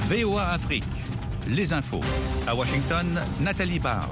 VOA Afrique, les infos. À Washington, Nathalie Barge.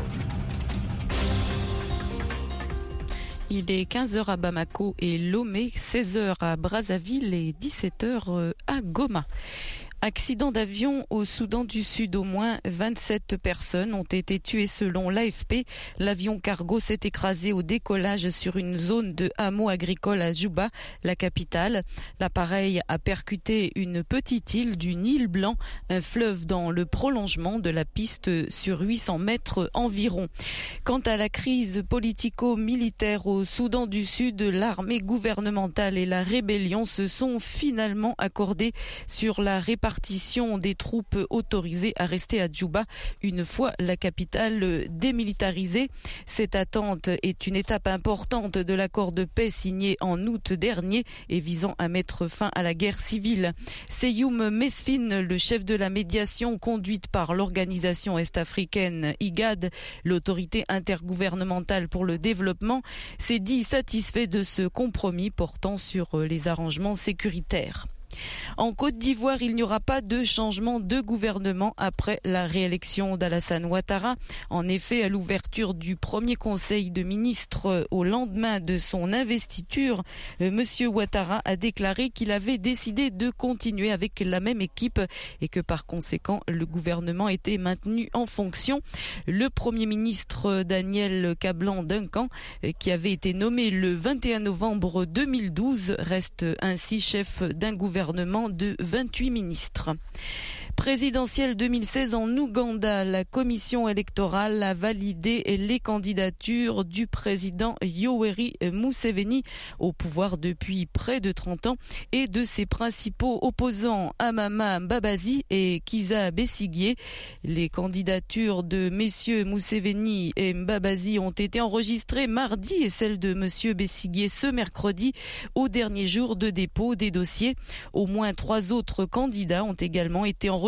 Il est 15h à Bamako et Lomé, 16h à Brazzaville et 17h à Goma. Accident d'avion au Soudan du Sud. Au moins 27 personnes ont été tuées selon l'AFP. L'avion cargo s'est écrasé au décollage sur une zone de hameau agricole à Juba, la capitale. L'appareil a percuté une petite île du Nil Blanc, un fleuve dans le prolongement de la piste sur 800 mètres environ. Quant à la crise politico-militaire au Soudan du Sud, l'armée gouvernementale et la rébellion se sont finalement accordés sur la répartition des troupes autorisées à rester à Djouba une fois la capitale démilitarisée. Cette attente est une étape importante de l'accord de paix signé en août dernier et visant à mettre fin à la guerre civile. Seyoum Mesfin, le chef de la médiation conduite par l'organisation est-africaine IGAD, l'autorité intergouvernementale pour le développement, s'est dit satisfait de ce compromis portant sur les arrangements sécuritaires. En Côte d'Ivoire, il n'y aura pas de changement de gouvernement après la réélection d'Alassane Ouattara. En effet, à l'ouverture du premier conseil de ministres au lendemain de son investiture, Monsieur Ouattara a déclaré qu'il avait décidé de continuer avec la même équipe et que par conséquent, le gouvernement était maintenu en fonction. Le premier ministre Daniel Kablan-Duncan, qui avait été nommé le 21 novembre 2012, reste ainsi chef d'un gouvernement de 28 ministres. Présidentielle 2016 en Ouganda, la commission électorale a validé les candidatures du président Yoweri Museveni au pouvoir depuis près de 30 ans et de ses principaux opposants Amama Mbabazi et Kizza Besigye. Les candidatures de messieurs Museveni et Mbabazi ont été enregistrées mardi et celle de monsieur Besigye ce mercredi au dernier jour de dépôt des dossiers. Au moins 3 autres candidats ont également été enregistrés.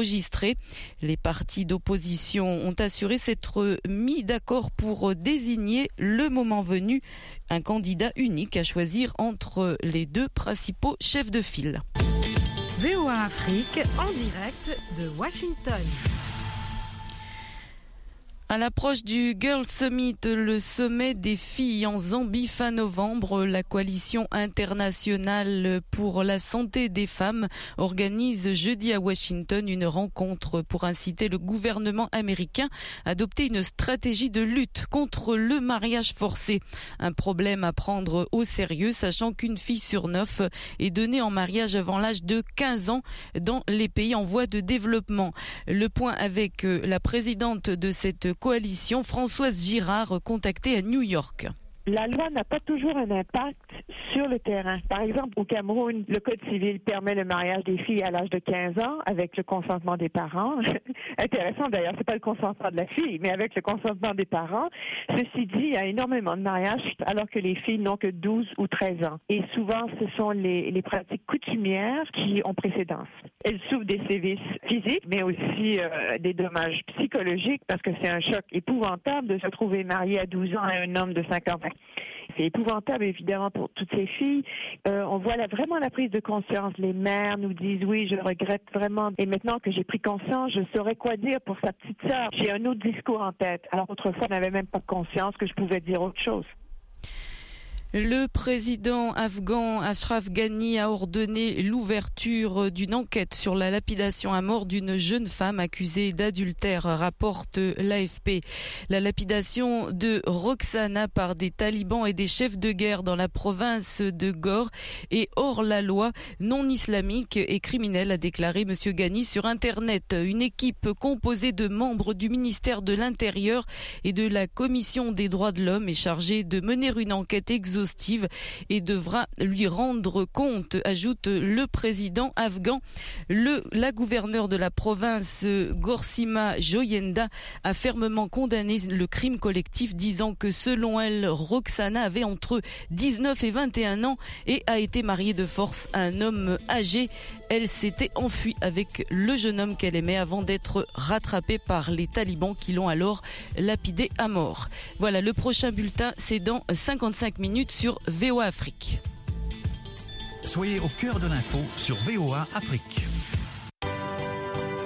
Les partis d'opposition ont assuré s'être mis d'accord pour désigner le moment venu un candidat unique à choisir entre les 2 principaux chefs de file. VOA Afrique en direct de Washington. À l'approche du Girl Summit, le sommet des filles en Zambie fin novembre, la coalition internationale pour la santé des femmes organise jeudi à Washington une rencontre pour inciter le gouvernement américain à adopter une stratégie de lutte contre le mariage forcé. Un problème à prendre au sérieux, sachant qu'une fille sur 9 est donnée en mariage avant l'âge de 15 ans dans les pays en voie de développement. Le point avec la présidente de cette coalition, Françoise Girard, contactée à New York. La loi n'a pas toujours un impact sur le terrain. Par exemple, au Cameroun, le Code civil permet le mariage des filles à l'âge de 15 ans avec le consentement des parents. Intéressant d'ailleurs, c'est pas le consentement de la fille, mais avec le consentement des parents. Ceci dit, il y a énormément de mariages alors que les filles n'ont que 12 ou 13 ans. Et souvent, ce sont les pratiques coutumières qui ont précédence. Elles souffrent des sévices physiques, mais aussi des dommages psychologiques parce que c'est un choc épouvantable de se trouver mariée à 12 ans à un homme de 50 ans. C'est épouvantable, évidemment, pour toutes ces filles. On voit vraiment la prise de conscience. Les mères nous disent, oui, je regrette vraiment. Et maintenant que j'ai pris conscience, je saurais quoi dire pour sa petite sœur. J'ai un autre discours en tête. Alors, autrefois, je n'avais même pas conscience que je pouvais dire autre chose. Le président afghan Ashraf Ghani a ordonné l'ouverture d'une enquête sur la lapidation à mort d'une jeune femme accusée d'adultère, rapporte l'AFP. La lapidation de Roxana par des talibans et des chefs de guerre dans la province de Ghor est hors la loi, non islamique et criminelle, a déclaré M. Ghani sur Internet. Une équipe composée de membres du ministère de l'Intérieur et de la Commission des droits de l'homme est chargée de mener une enquête exhaustive et devra lui rendre compte, ajoute le président afghan. La gouverneure de la province Gorsima Joyenda a fermement condamné le crime collectif, disant que selon elle, Roxana avait entre 19 et 21 ans et a été mariée de force à un homme âgé. Elle s'était enfuie avec le jeune homme qu'elle aimait avant d'être rattrapée par les talibans qui l'ont alors lapidée à mort. Voilà, le prochain bulletin, c'est dans 55 minutes sur VOA Afrique. Soyez au cœur de l'info sur VOA Afrique.